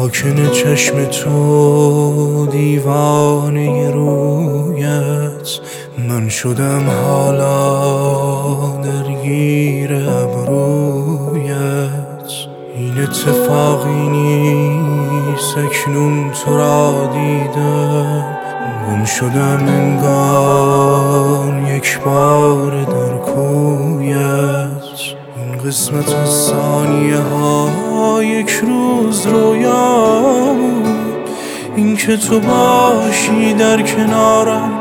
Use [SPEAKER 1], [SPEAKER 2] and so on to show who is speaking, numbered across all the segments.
[SPEAKER 1] ساکن چشم تو، دیوانه رویت، من شدم حالا درگیر ابرویت. این اتفاقی نیست اکنون تو را دیدم، گم شدم انگار یک بار در کویت. این قسمت از ثانیه ها یک روز رویا بود، این که تو باشی در کنارم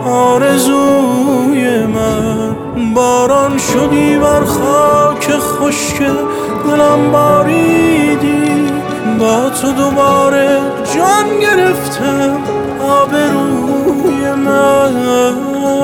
[SPEAKER 1] آرزوی من. باران شدی بر خاک خشک دلم باریدی، با تو دوباره جان گرفتم آبروی من.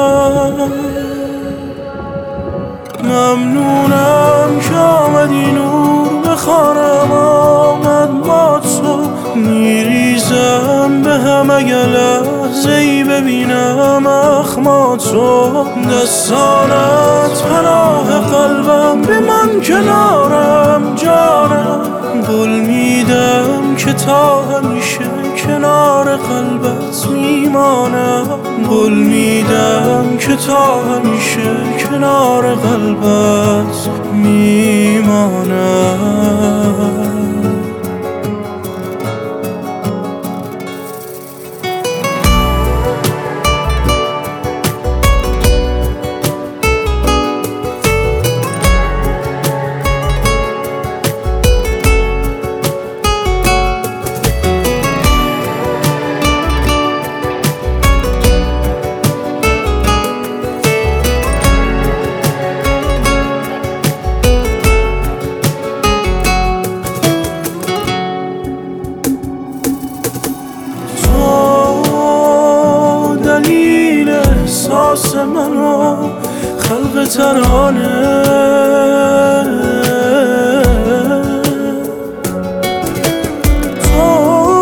[SPEAKER 1] ممنونم که آمدی نور بخوانم، آمد با تو میریزم به هم اگه لحظه‌ای ببینم اخماتو. دستانت پناه قلبم، بمان کنارم جانم. قول میدم که تا همیشه کنار قلبت میمانم. قول میدم که تا همیشه کنار قلبت میمانم. احساس منو خلق ترانه، تو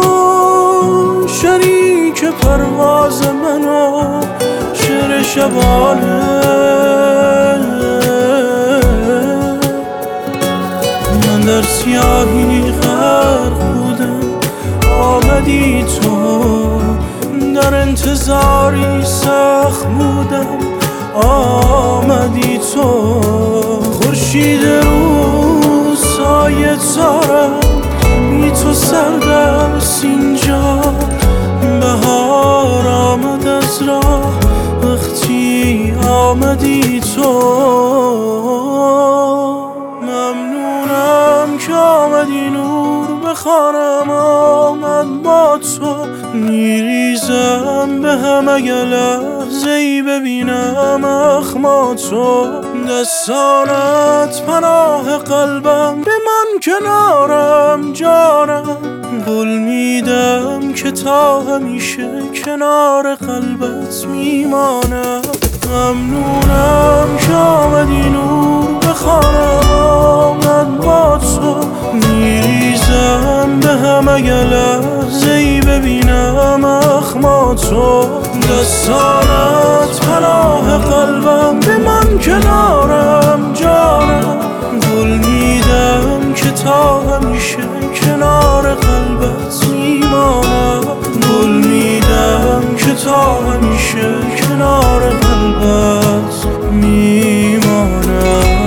[SPEAKER 1] شریک پرواز منو شعر شبانه. من در سیاهی غرق بودم، آمدی تو. در انتظاری سخت بودم، آمدی تو. خورشید روز سایه تارم، بی تو سردست اینجا. بهار آمد از راه وقتی آمدی تو. ممنونم که آمدی نور بخوانم، آمد با تو میریزم به هم اگه لحظه‌ای ببینم اخماتو. دستانت پناه قلبم، بمان کنارم جانم. قول میدم که تا همیشه کنار قلبت میمانم. ممنونم که آمدی نور بخوانم، آمد با تو میریزم به هم اگه لحظه‌ای ببینم اخماتو. دستانت پناه قلبم، بمان کنارم جانم. قول میدم که تا همیشه کنار قلبت میمانم. قول میدم که تا همیشه کنار قلبت میمانم.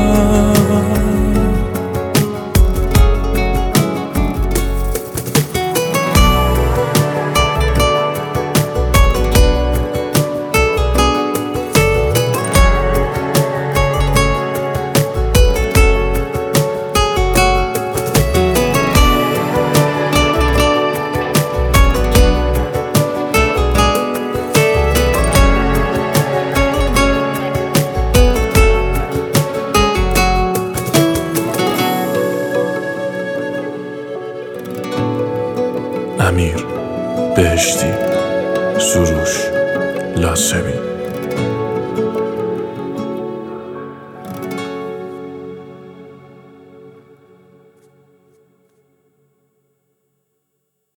[SPEAKER 2] امیر بهشتی، سروش لاسبی.